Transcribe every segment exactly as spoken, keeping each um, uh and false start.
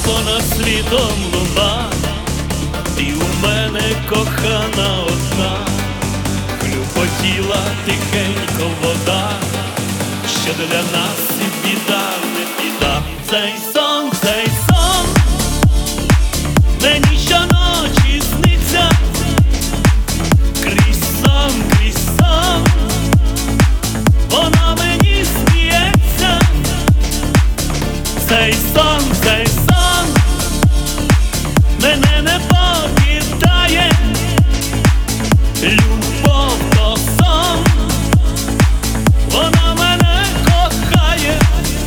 понад світом луна, ти у мене кохана одна, хлюпотіла тихенько вода, що для нас і біда, не біда. Цей сон, цей сон мені щоночі сниться, крізь сон, крізь сон вона мені сміється. Цей сон, цей сон мене не покидає, любов то сон, вона мене кохає.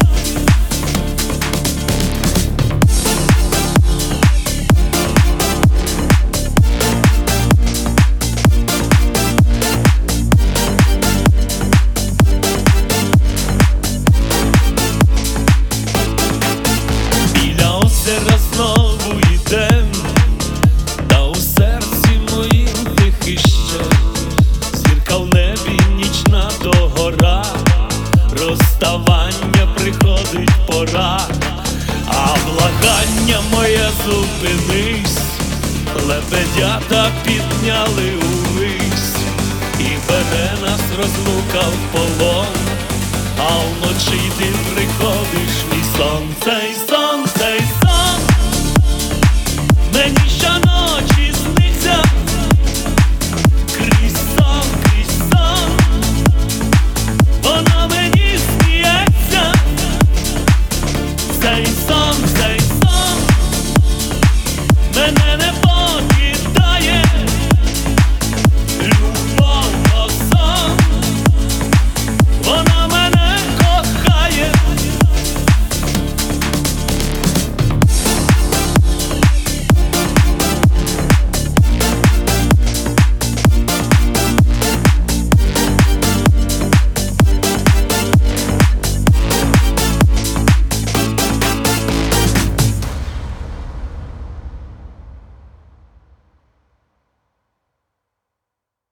Знову йдем, та у серці моїм тихий ще зірка в небі, нічна догора, розставання приходить пора, а благання моє зупинись, лебедята підняли увись, і бере нас розлука в полон, а вночі ти приходиш мій сон. Цей сон, цей сон мені щоночі сниться, крізь сон, крізь сон вона мені сміється. Цей сон